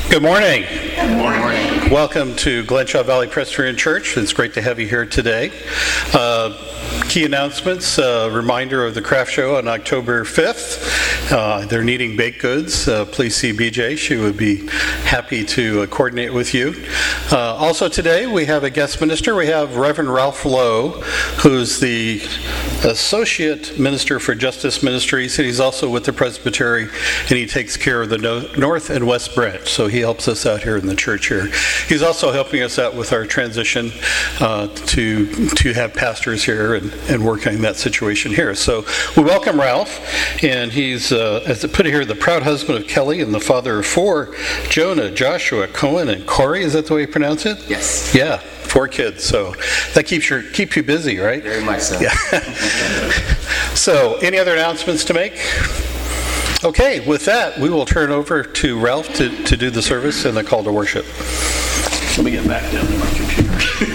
Good morning. Good morning. Welcome to Glenshaw Valley Presbyterian Church. It's great to have you here today. Key announcements, reminder of the craft show on October 5th. They're needing baked goods. Please see BJ. She would be happy to coordinate with you. Also today we have a guest minister. We have Reverend Ralph Lowe, who's the Associate Minister for Justice Ministries, and he's also with the Presbytery, and he takes care of the North and West Branch. So he helps us out here in the church here. He's also helping us out with our transition to have pastors here and working on that situation here. So we welcome Ralph, and he's, as I put it here, the proud husband of Kelly and the father of 4, Jonah, Joshua, Cohen, and Corey. Is that the way you pronounce it? Yes. Yeah, 4 kids. So that keeps you busy, right? Very much so. Yeah. So any other announcements to make? Okay, with that, we will turn over to Ralph to do the service and the call to worship. Let me get back down to my computer.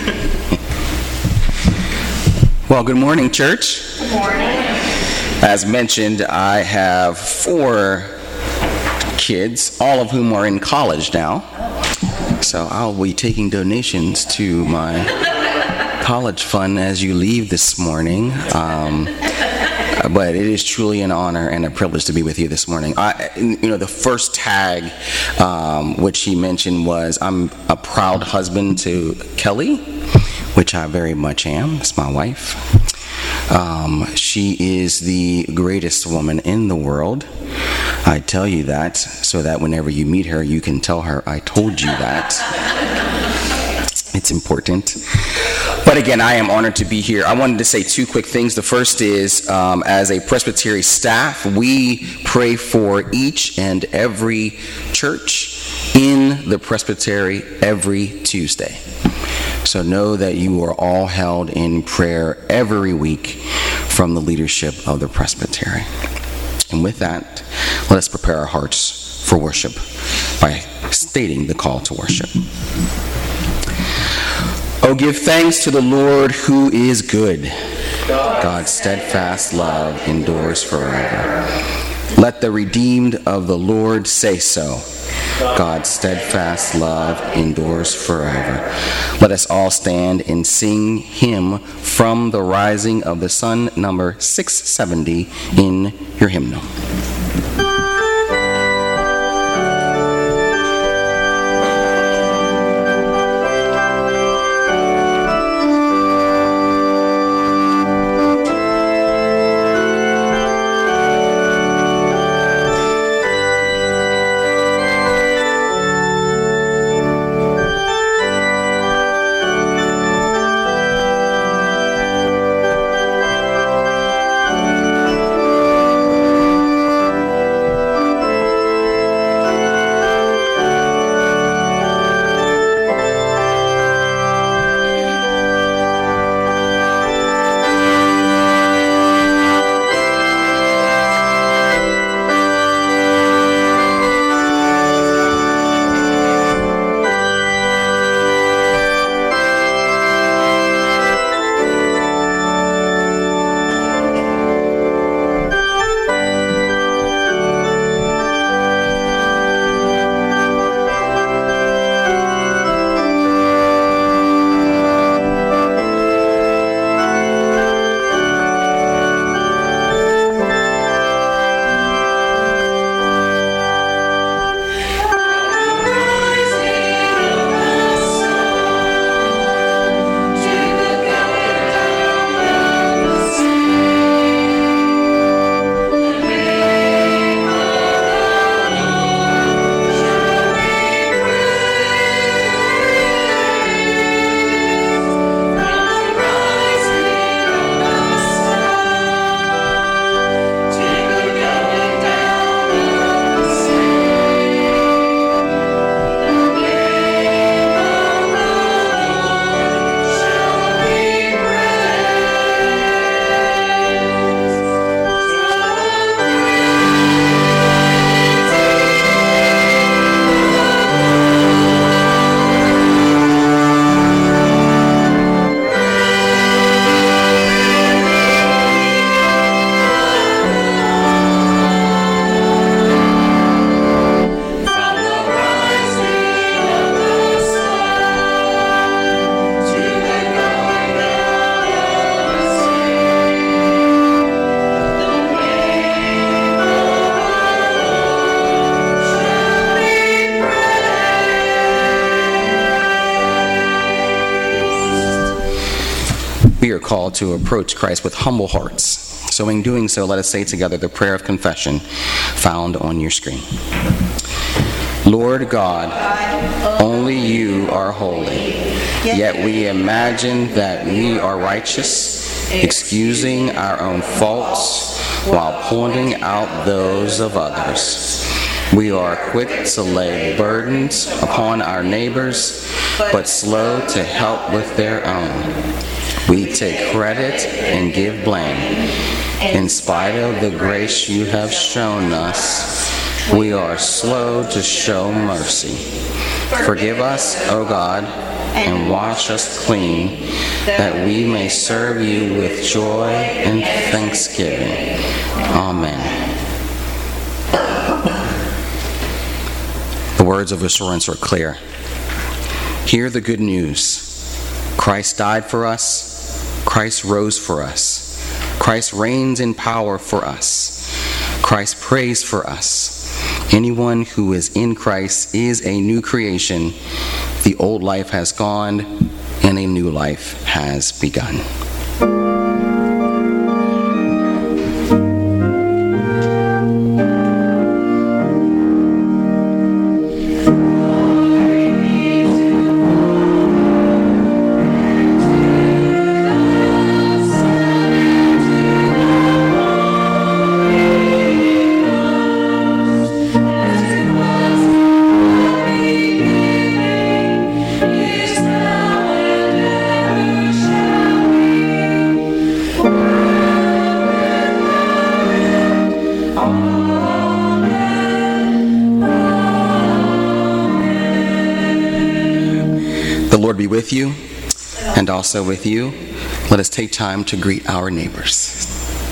Well, good morning, church. Good morning. As mentioned, I have 4 kids, all of whom are in college now. So I'll be taking donations to my college fund as you leave this morning. But it is truly an honor and a privilege to be with you this morning. The first tag, which he mentioned, was I'm a proud husband to Kelly, which I very much am. It's my wife. She is the greatest woman in the world. I tell you that so that whenever you meet her, you can tell her I told you that. It's important. But again, I am honored to be here. I wanted to say 2 quick things. The first is, as a Presbytery staff, we pray for each and every church in the Presbytery every Tuesday. So know that you are all held in prayer every week from the leadership of the Presbytery. And with that, let us prepare our hearts for worship by stating the call to worship. Oh, give thanks to the Lord who is good. God's steadfast love endures forever. Let the redeemed of the Lord say so. God's steadfast love endures forever. Let us all stand and sing hymn From the Rising of the Sun, number 670 in your hymnal. we are called to approach Christ with humble hearts. So in doing so, let us say together the prayer of confession found on your screen. Lord God, only you are holy, yet we imagine that we are righteous, excusing our own faults while pointing out those of others. We are quick to lay burdens upon our neighbors, but slow to help with their own. We take credit and give blame. In spite of the grace you have shown us, we are slow to show mercy. Forgive us, O God, and wash us clean, that we may serve you with joy and thanksgiving. Amen. The words of assurance are clear. Hear the good news. Christ died for us. Christ rose for us. Christ reigns in power for us. Christ prays for us. Anyone who is in Christ is a new creation. The old life has gone, and a new life has begun. The Lord be with you, and also with you. Let us take time to greet our neighbors.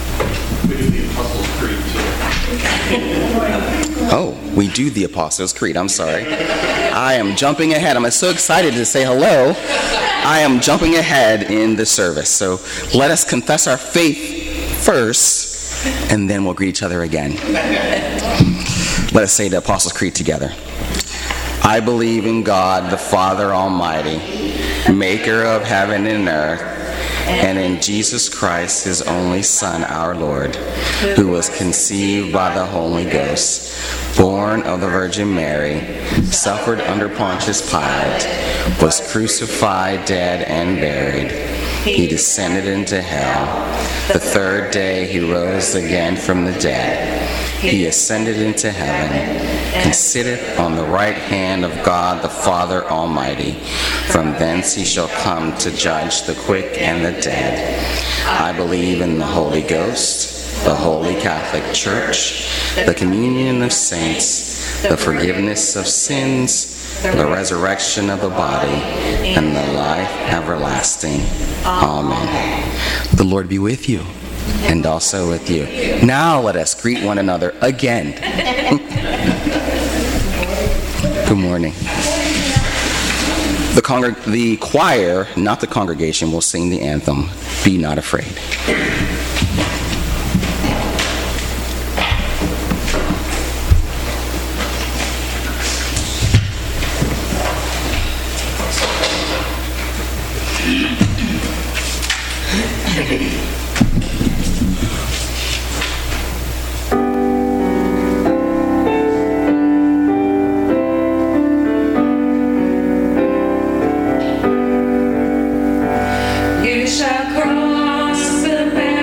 Oh, we do the Apostles' Creed. I'm sorry. I am jumping ahead. I'm so excited to say hello. I am jumping ahead in the service. So let us confess our faith first, and then we'll greet each other again. Let us say the Apostles' Creed together. I believe in God, the Father Almighty, maker of heaven and earth, and in Jesus Christ, his only Son, our Lord, who was conceived by the Holy Ghost, born of the Virgin Mary, suffered under Pontius Pilate, was crucified, dead, and buried. He descended into hell. The third day he rose again from the dead. He ascended into heaven and sitteth on the right hand of God the Father Almighty. From thence he shall come to judge the quick and the dead. I believe in the Holy Ghost, the Holy Catholic Church, the communion of saints, the forgiveness of sins, the resurrection of the body, and the life everlasting. Amen. The Lord be with you, and also with you. Now let us greet one another again. Good morning. The choir, not the congregation, will sing the anthem, Be Not Afraid. You shall cross the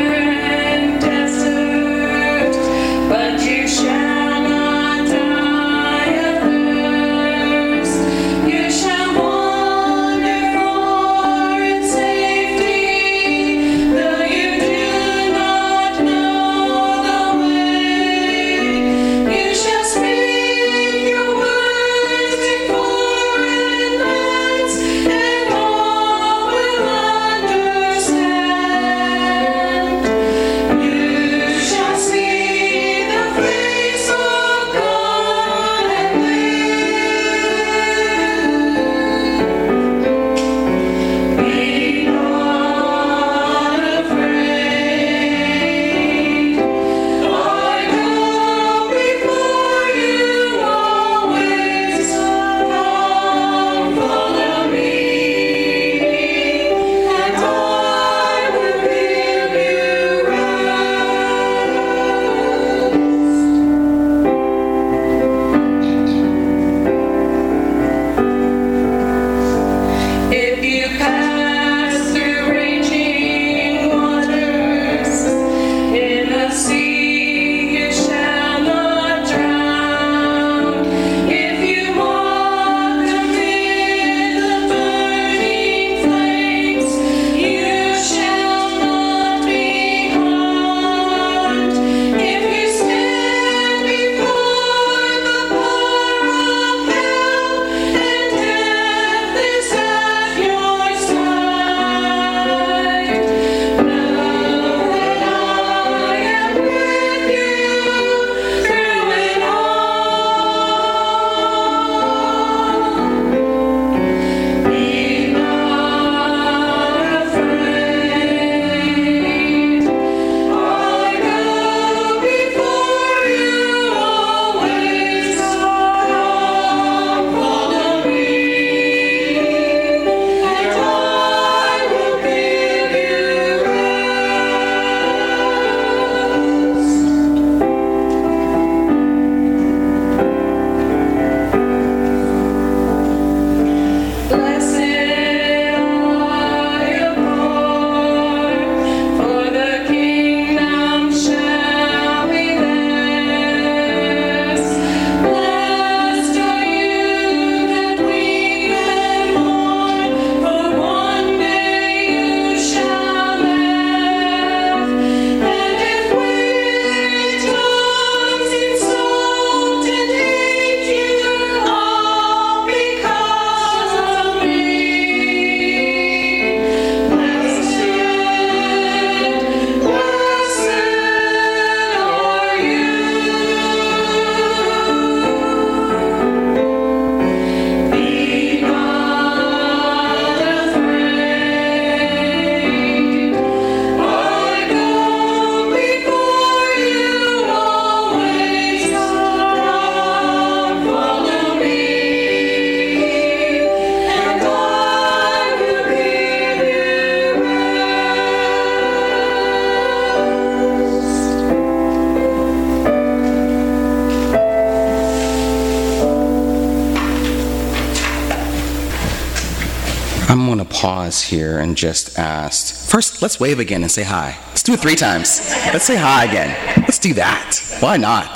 I'm going to pause here and just ask. First, let's wave again and say hi. Let's do it 3 times. Let's say hi again. Let's do that. Why not?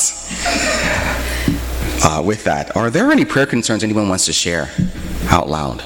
With that, are there any prayer concerns anyone wants to share out loud?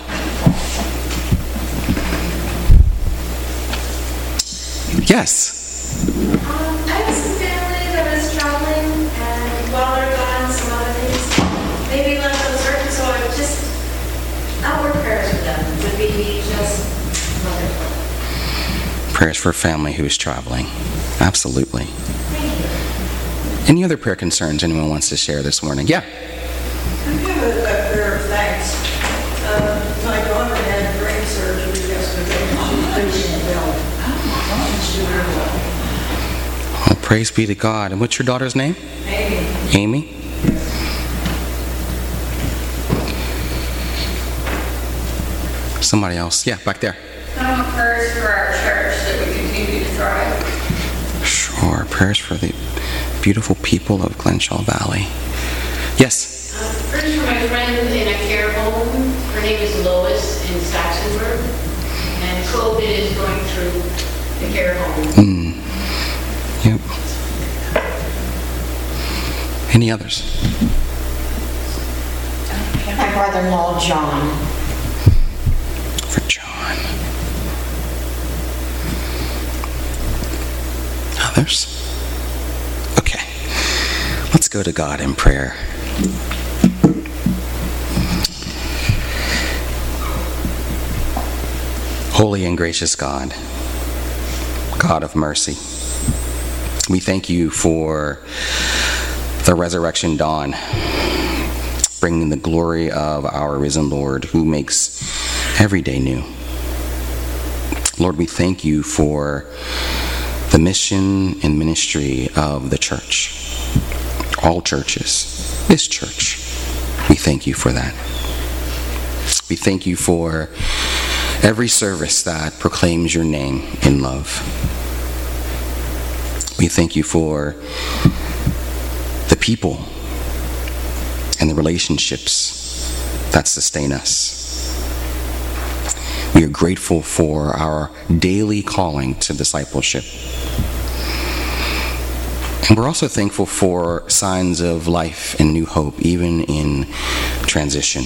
Yes. I have some family that was traveling, and while they're gone, some other things maybe left uncertain, so I would just outward prayers for them would be just wonderful. Prayers for family who is traveling. Absolutely. Thank you. Any other prayer concerns anyone wants to share this morning? Yeah. I have a prayer of thanks. My daughter had brain surgery yesterday. She's doing well. She's doing well. Well, praise be to God. And what's your daughter's name? Amy. Amy? Somebody else. Yeah, back there. I want prayers for our church that we continue to thrive. Sure. Prayers for the beautiful people of Glenshaw Valley. Yes. Prayers for my friend in a care home. Her name is Lois in Saxonburg. And COVID is going through the care home. Yep. Any others? My brother-in-law, John. For John. Others? Okay. Let's go to God in prayer. Holy and gracious God, God of mercy, we thank you for the resurrection dawn, bringing the glory of our risen Lord who makes every day new. Lord, we thank you for the mission and ministry of the church, all churches, this church. We thank you for that. We thank you for every service that proclaims your name in love. We thank you for the people and the relationships that sustain us. We are grateful for our daily calling to discipleship. And we're also thankful for signs of life and new hope, even in transition.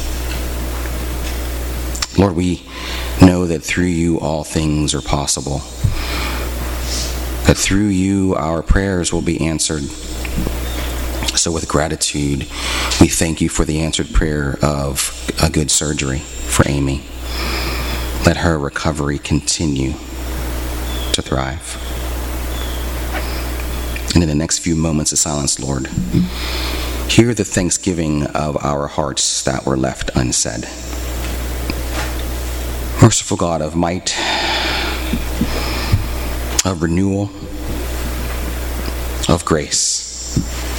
Lord, we know that through you all things are possible. That through you our prayers will be answered. So with gratitude, we thank you for the answered prayer of a good surgery for Amy. Let her recovery continue to thrive. And in the next few moments of silence, Lord, hear the thanksgiving of our hearts that were left unsaid. Merciful God of might, of renewal, of grace,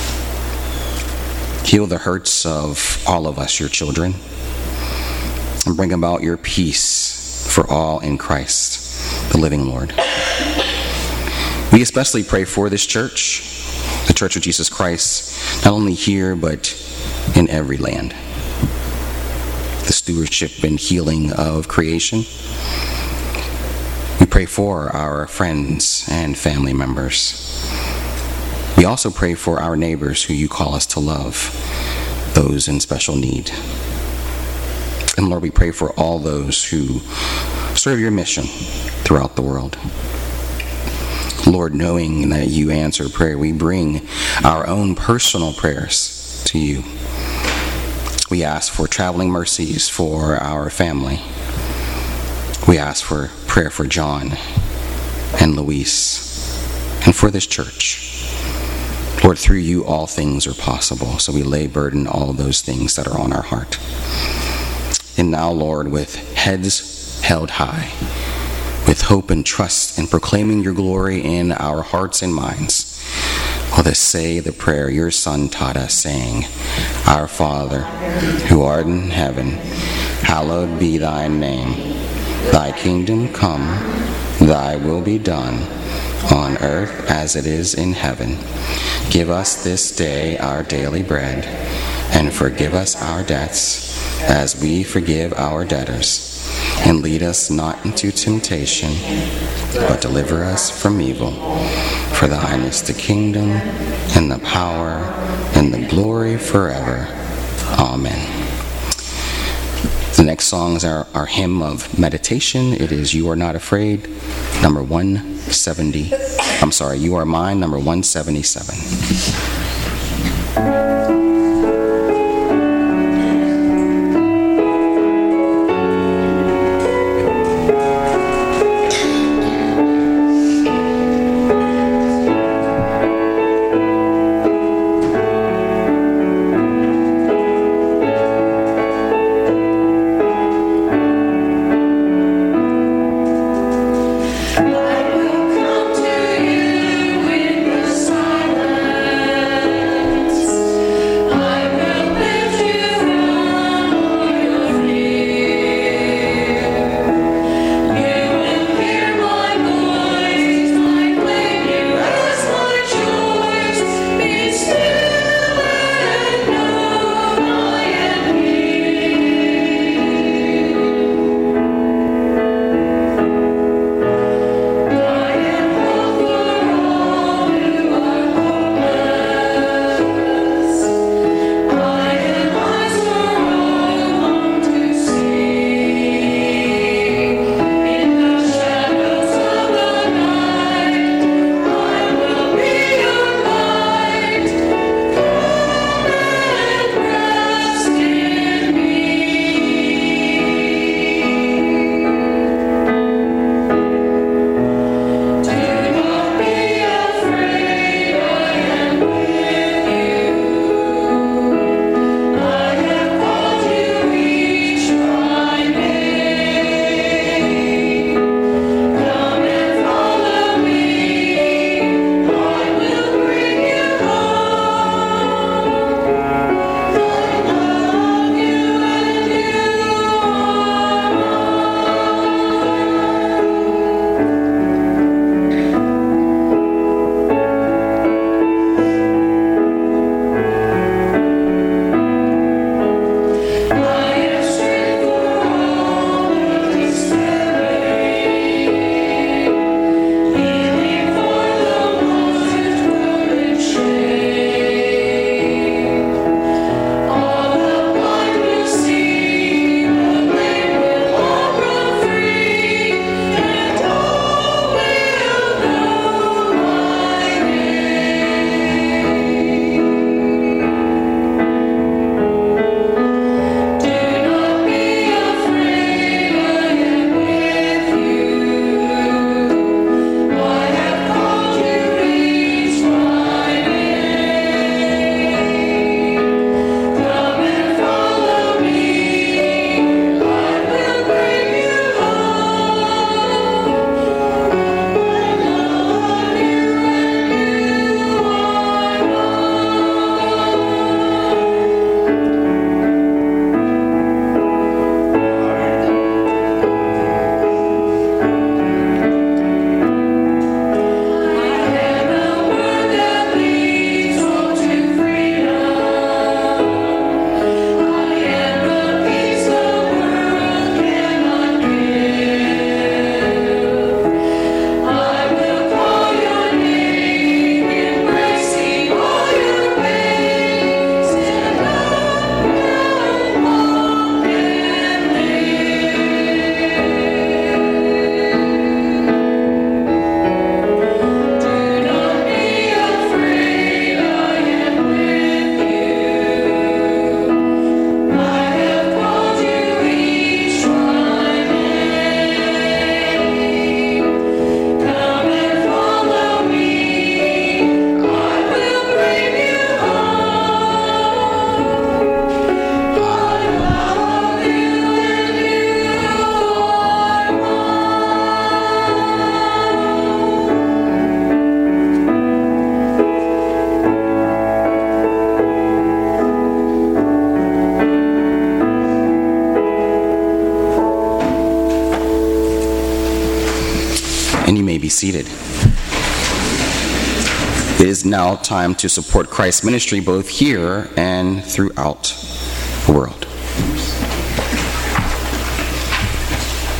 heal the hurts of all of us, your children, and bring about your peace for all in Christ, the living Lord. We especially pray for this church, the Church of Jesus Christ, not only here, but in every land. The stewardship and healing of creation. We pray for our friends and family members. We also pray for our neighbors who you call us to love, those in special need. And Lord, we pray for all those who serve your mission throughout the world. Lord, knowing that you answer prayer, we bring our own personal prayers to you. We ask for traveling mercies for our family. We ask for prayer for John and Luis and for this church. Lord, through you all things are possible, so we lay burden all of those things that are on our heart. And now, Lord, with heads held high, with hope and trust in proclaiming your glory in our hearts and minds, let us say the prayer your Son taught us, saying, Our Father, who art in heaven, hallowed be thy name. Thy kingdom come, thy will be done, on earth as it is in heaven. Give us this day our daily bread, and forgive us our debts, as we forgive our debtors. And lead us not into temptation, but deliver us from evil. For thine is the kingdom, and the power, and the glory forever. Amen. The next song is our hymn of meditation. It is You Are Not Afraid, number 170. I'm sorry, You Are Mine, number 177. Be seated. It is now time to support Christ's ministry both here and throughout the world.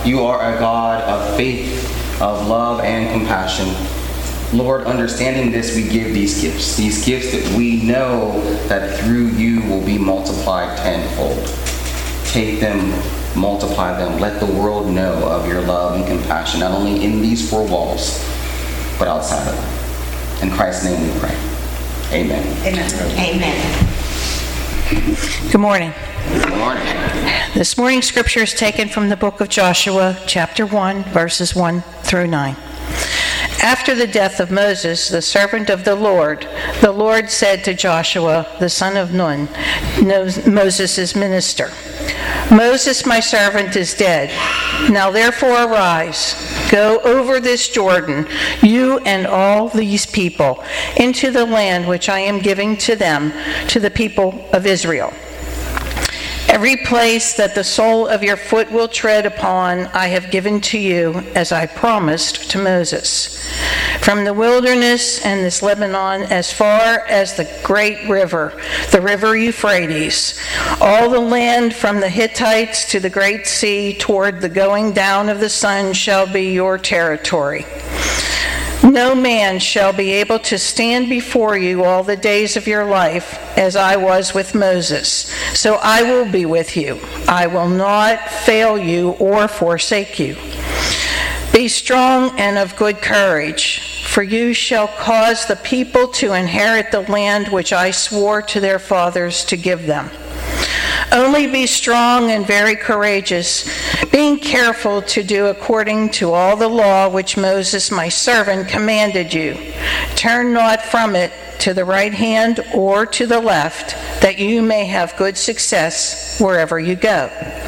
You are a God of faith, of love, and compassion. Lord, understanding this, we give these gifts that we know that through you will be multiplied tenfold. Take them, multiply them. Let the world know of your love and compassion, not only in these four walls, but outside of them. In Christ's name we pray. Amen. Amen. Good morning. Good morning. This morning's scripture is taken from the book of Joshua, chapter 1, verses 1 through 9. After the death of Moses, the servant of the Lord said to Joshua, the son of Nun, Moses' minister, Moses, my servant, is dead. Now therefore arise, go over this Jordan, you and all these people, into the land which I am giving to them, to the people of Israel. Every place that the sole of your foot will tread upon, I have given to you, as I promised to Moses. From the wilderness and this Lebanon, as far as the great river, the river Euphrates, all the land from the Hittites to the great sea, toward the going down of the sun, shall be your territory. No man shall be able to stand before you all the days of your life, as I was with Moses. So I will be with you. I will not fail you or forsake you. Be strong and of good courage, for you shall cause the people to inherit the land which I swore to their fathers to give them. Only be strong and very courageous, being careful to do according to all the law which Moses my servant commanded you. Turn not from it to the right hand or to the left, that you may have good success wherever you go.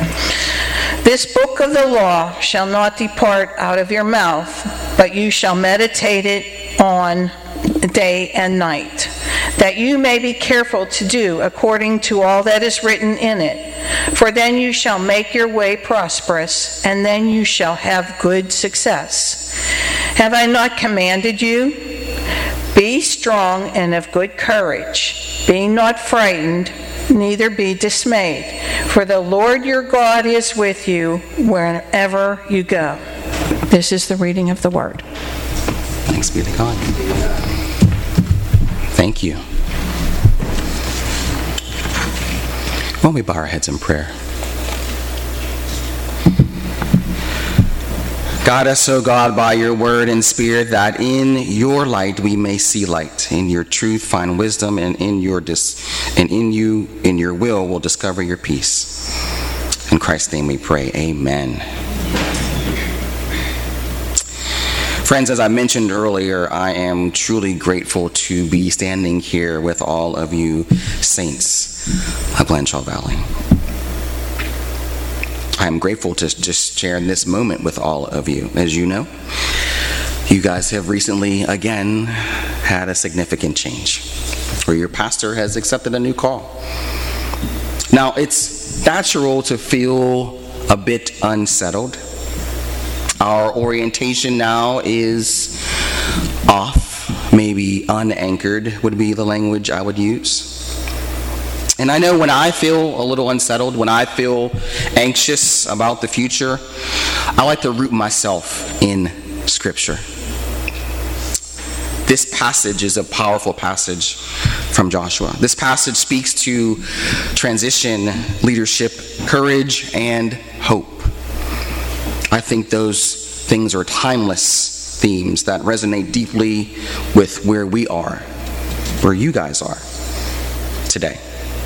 This book of the law shall not depart out of your mouth, but you shall meditate it on day and night, that you may be careful to do according to all that is written in it. For then you shall make your way prosperous, and then you shall have good success. Have I not commanded you? Be strong and of good courage. Be not frightened, neither be dismayed. For the Lord your God is with you wherever you go. This is the reading of the word. Thanks be to God. Thank you. Why don't we bow our heads in prayer? Guide us, O God, by your word and spirit, that in your light we may see light. In your truth find wisdom, and in your will we'll discover your peace. In Christ's name we pray. Amen. Friends, as I mentioned earlier, I am truly grateful to be standing here with all of you saints of Glenshaw Valley. I am grateful to just share this moment with all of you. As you know, you guys have recently, again, had a significant change, where your pastor has accepted a new call. Now, it's natural to feel a bit unsettled. Our orientation now is off, maybe unanchored would be the language I would use. And I know when I feel a little unsettled, when I feel anxious about the future, I like to root myself in Scripture. This passage is a powerful passage from Joshua. This passage speaks to transition, leadership, courage, and hope. I think those things are timeless themes that resonate deeply with where we are, where you guys are today.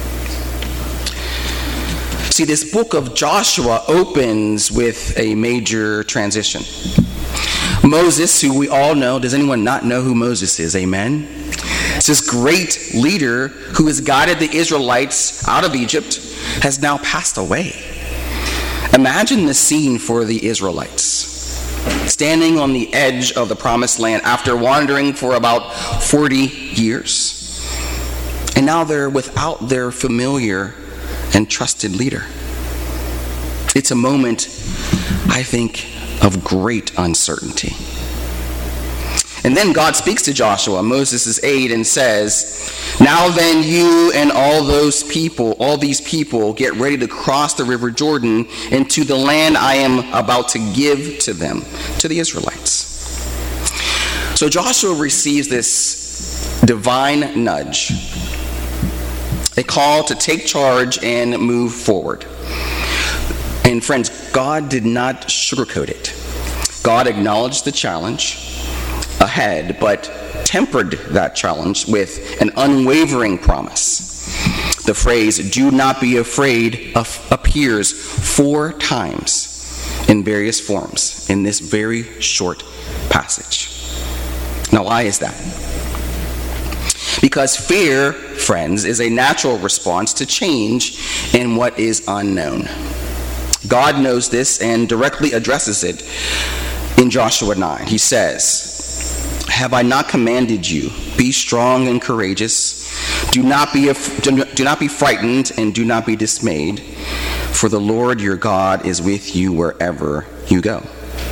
See, this book of Joshua opens with a major transition. Moses, who we all know, does anyone not know who Moses is? Amen? It's this great leader who has guided the Israelites out of Egypt, has now passed away. Imagine the scene for the Israelites, standing on the edge of the promised land after wandering for about 40 years. And now they're without their familiar and trusted leader. It's a moment, I think, of great uncertainty. And then God speaks to Joshua, Moses' aide, and says, "Now then you and all these people, get ready to cross the river Jordan into the land I am about to give to them," to the Israelites. So Joshua receives this divine nudge, a call to take charge and move forward. And friends, God did not sugarcoat it. God acknowledged the challenge ahead, but tempered that challenge with an unwavering promise. The phrase, "do not be afraid," appears 4 times in various forms in this very short passage. Now, why is that? Because fear, friends, is a natural response to change in what is unknown. God knows this and directly addresses it in Joshua 9. He says, "Have I not commanded you? Be strong and courageous. Do not be frightened and do not be dismayed, for the Lord your God is with you wherever you go."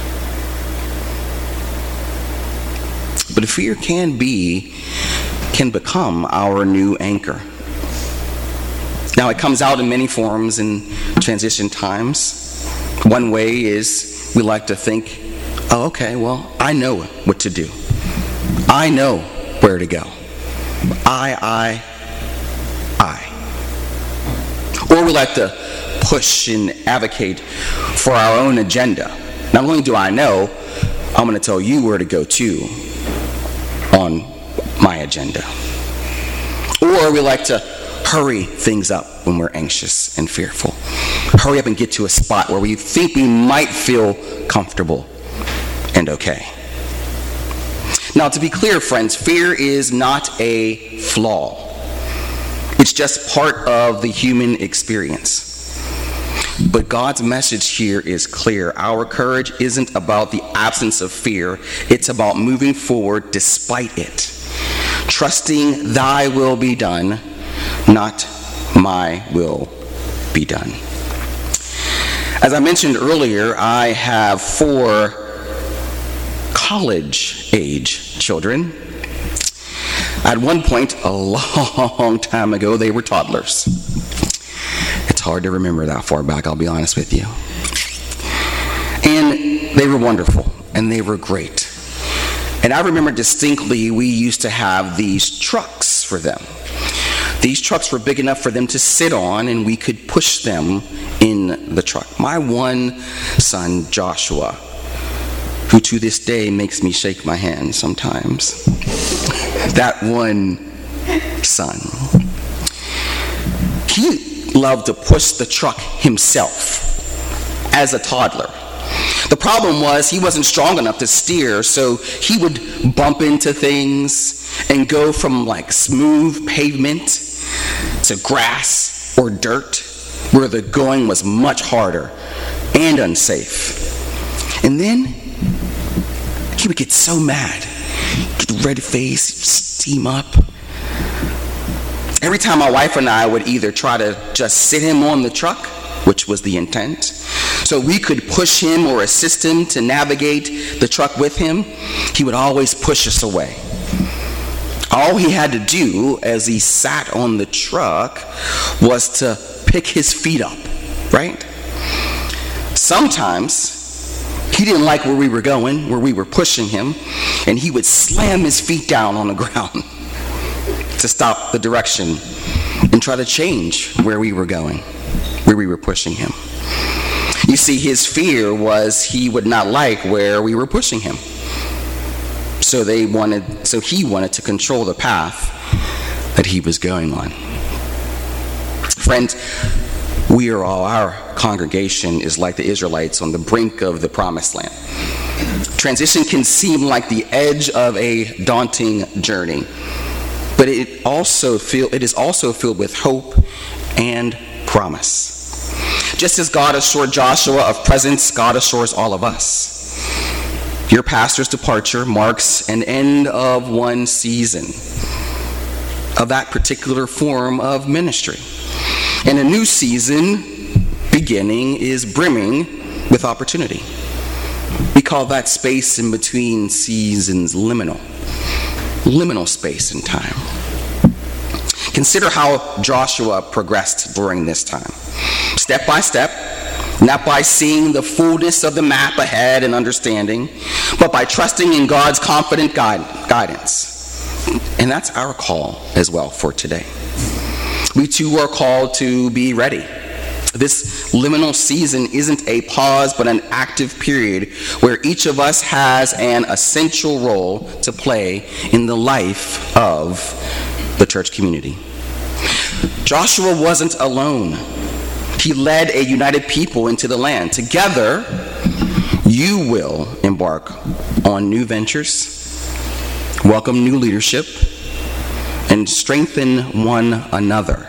But fear can become our new anchor. Now, it comes out in many forms in transition times. One way is we like to think, "Oh, okay, well, I know what to do. I know where to go. I." Or we like to push and advocate for our own agenda. Not only do I know, I'm going to tell you where to go too on my agenda. Or we like to hurry things up when we're anxious and fearful. Hurry up and get to a spot where we think we might feel comfortable and okay. Now, to be clear, friends, fear is not a flaw. It's just part of the human experience. But God's message here is clear. Our courage isn't about the absence of fear. It's about moving forward despite it. Trusting thy will be done, not my will be done. As I mentioned earlier, I have 4 college-age children. At one point, a long time ago, they were toddlers. It's hard to remember that far back, I'll be honest with you. And they were wonderful, and they were great. And I remember distinctly, we used to have these trucks for them. These trucks were big enough for them to sit on, and we could push them in the truck. My one son, Joshua, who to this day makes me shake my hand sometimes, that one son, he loved to push the truck himself as a toddler. The problem was he wasn't strong enough to steer, so he would bump into things and go from like smooth pavement to grass or dirt, where the going was much harder and unsafe. And then he would get so mad, get red face, steam up. Every time my wife and I would either try to just sit him on the truck, which was the intent, so we could push him or assist him to navigate the truck with him, he would always push us away. All he had to do as he sat on the truck was to pick his feet up, right? Sometimes he didn't like where we were going, where we were pushing him, and he would slam his feet down on the ground to stop the direction and try to change where we were going, where we were pushing him. You see, his fear was he would not like where we were pushing him. So he wanted to control the path that he was going on. Friends, our congregation is like the Israelites on the brink of the promised land. Transition can seem like the edge of a daunting journey, but it is also filled with hope and promise. Just as God assured Joshua of presence, God assures all of us. Your pastor's departure marks an end of one season of that particular form of ministry. And a new season beginning is brimming with opportunity. We call that space in between seasons liminal. Liminal space and time. Consider how Joshua progressed during this time. Step by step, not by seeing the fullness of the map ahead and understanding, but by trusting in God's confident guidance. And that's our call as well for today. We too are called to be ready. This liminal season isn't a pause, but an active period where each of us has an essential role to play in the life of the church community. Joshua wasn't alone. He led a united people into the land. Together, you will embark on new ventures, welcome new leadership, and strengthen one another.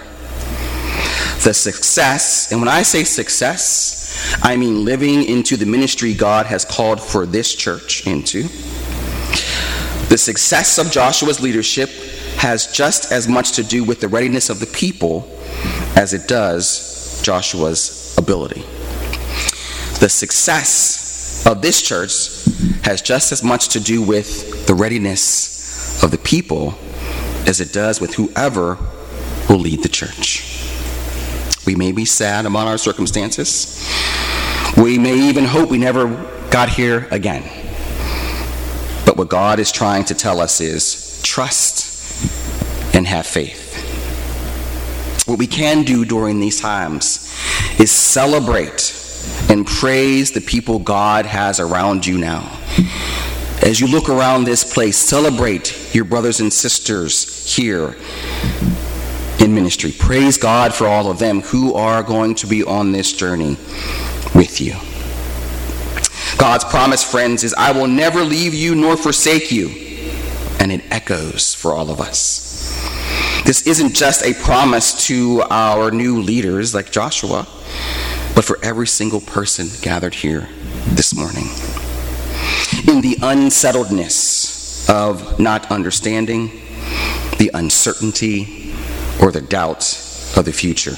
The success, and when I say success, I mean living into the ministry God has called for this church into. The success of Joshua's leadership has just as much to do with the readiness of the people as it does Joshua's ability. The success of this church has just as much to do with the readiness of the people as it does with whoever will lead the church. We may be sad about our circumstances. We may even hope we never got here again. But what God is trying to tell us is trust and have faith. What we can do during these times is celebrate and praise the people God has around you now. As you look around this place, celebrate your brothers and sisters here in ministry. Praise God for all of them who are going to be on this journey with you. God's promise, friends, is I will never leave you nor forsake you. And it echoes for all of us. This isn't just a promise to our new leaders like Joshua, but for every single person gathered here this morning. In the unsettledness of not understanding, the uncertainty, or the doubt of the future,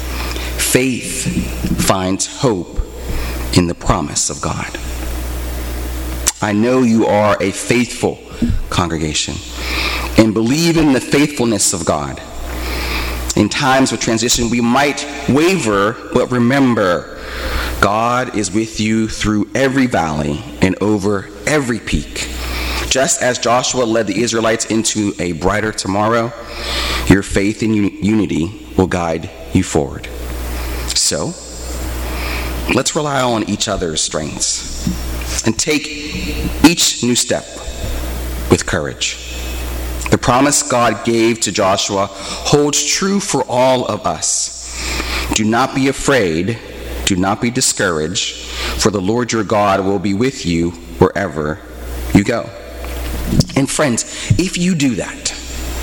faith finds hope in the promise of God. I know you are a faithful congregation and believe in the faithfulness of God. In times of transition, we might waver, but remember, God is with you through every valley and over every peak. Just as Joshua led the Israelites into a brighter tomorrow, your faith in unity will guide you forward. So, let's rely on each other's strengths and take each new step with courage. The promise God gave to Joshua holds true for all of us. Do not be afraid, do not be discouraged, for the Lord your God will be with you wherever you go. And friends, if you do that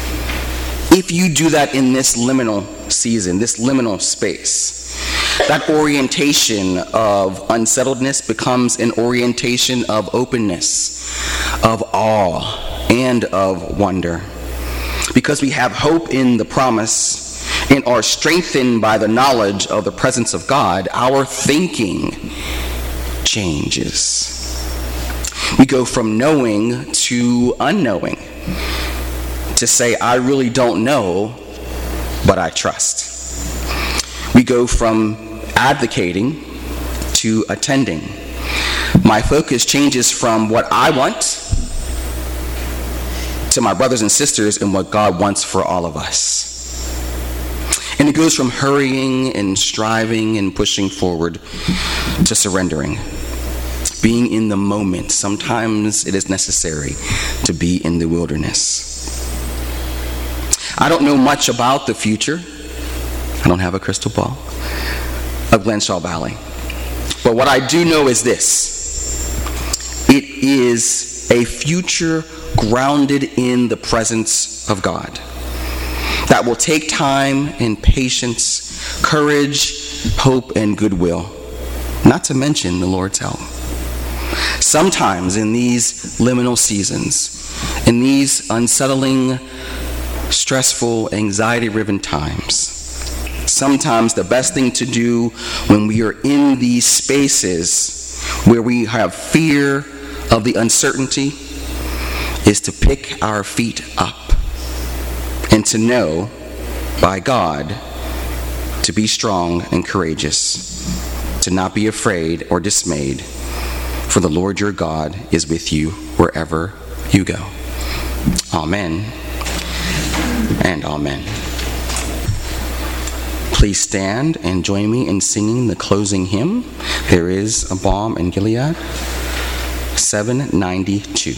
in this liminal season, this liminal space, that orientation of unsettledness becomes an orientation of openness, of awe, and of wonder. Because we have hope in the promise and are strengthened by the knowledge of the presence of God, our thinking changes. We go from knowing to unknowing, to say, I really don't know, but I trust. We go from advocating to attending. My focus changes from what I want to my brothers and sisters and what God wants for all of us. And it goes from hurrying and striving and pushing forward to surrendering. Being in the moment. Sometimes it is necessary to be in the wilderness. I don't know much about the future. I don't have a crystal ball of Glenshaw Valley. But what I do know is this. It is a future grounded in the presence of God that will take time and patience, courage, hope, and goodwill, not to mention the Lord's help. Sometimes in these liminal seasons, in these unsettling, stressful, anxiety-riven times, sometimes the best thing to do when we are in these spaces where we have fear of the uncertainty, is to pick our feet up and to know by God to be strong and courageous, to not be afraid or dismayed, for the Lord your God is with you wherever you go. Amen and amen. Please stand and join me in singing the closing hymn, There is a Balm in Gilead, 792.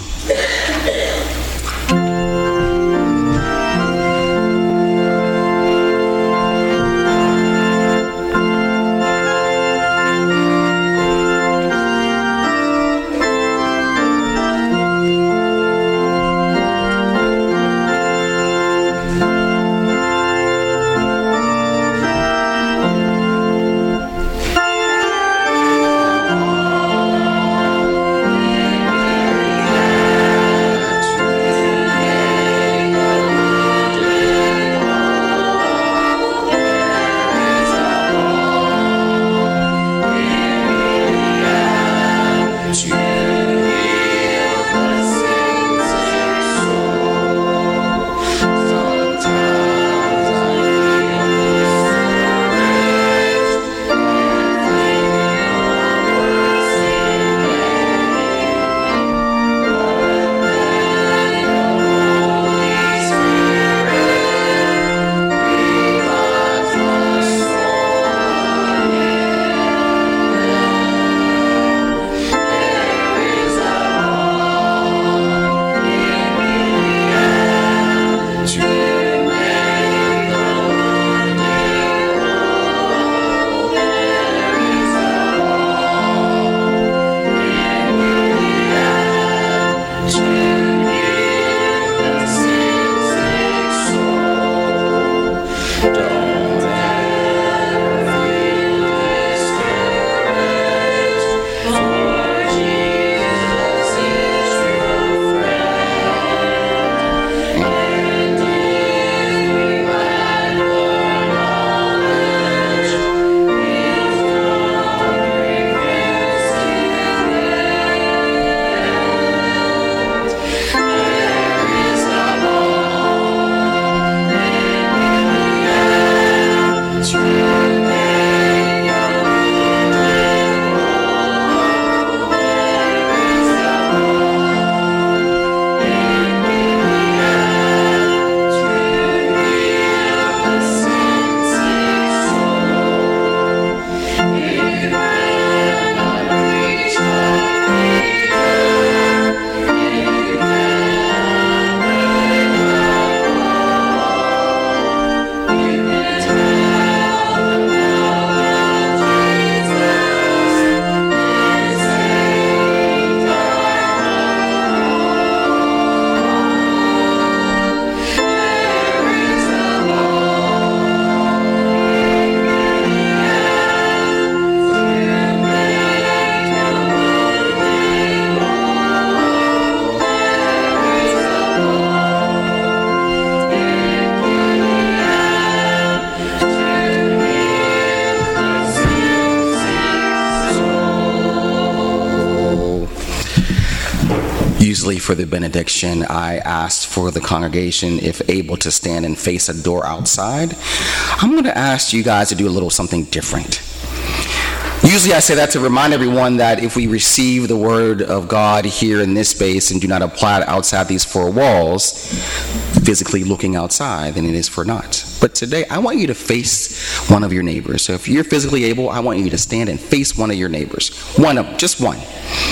Usually for the benediction, I asked for the congregation, if able, to stand and face a door outside. I'm going to ask you guys to do a little something different. Usually I say that to remind everyone that if we receive the word of God here in this space and do not apply it outside these four walls, physically looking outside, then it is for naught. But today, I want you to face one of your neighbors. So if you're physically able, I want you to stand and face one of your neighbors. One of them, just one.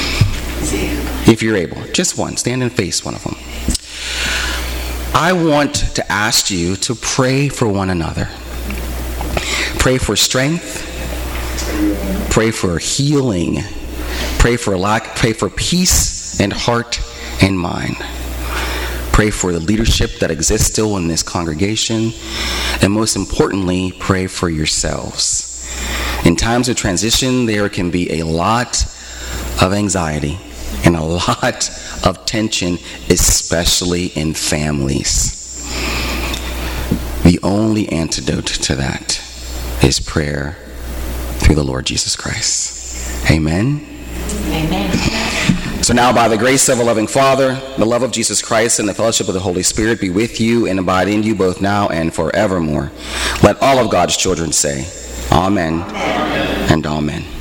If you're able, just one. Stand and face one of them. I want to ask you to pray for one another. Pray for strength. Pray for healing. Pray for peace and heart and mind. Pray for the leadership that exists still in this congregation. And most importantly, pray for yourselves. In times of transition, there can be a lot of anxiety and a lot of tension, especially in families. The only antidote to that is prayer through the Lord Jesus Christ. Amen Amen. So now, by the grace of a loving Father, the love of Jesus Christ, and the fellowship of the Holy Spirit be with you and abide in you both now and forevermore. Let all of God's children say, Amen, and Amen.